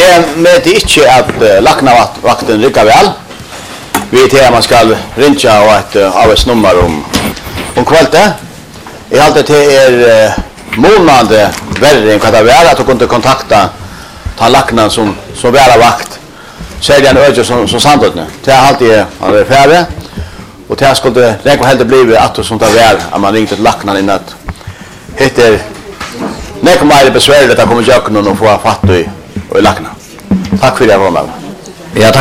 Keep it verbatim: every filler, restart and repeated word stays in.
är med inte att lackna vakten rycka väl. Vi till att man ska ringa och ett arbetsnummer om om kvällen. I allt det är månande värre än vad det är att du kunde kontakta ta lacknan som så väl vakt. Säger den öde som som sandt nu. Det är alltid han är färdig. Och det skulle räkna helt bli att du som tar väl att man ringde till lacknan in att heter När kommer det besvärligt att komma jag och få fatt i och lackna. Tack för det var med. Ja,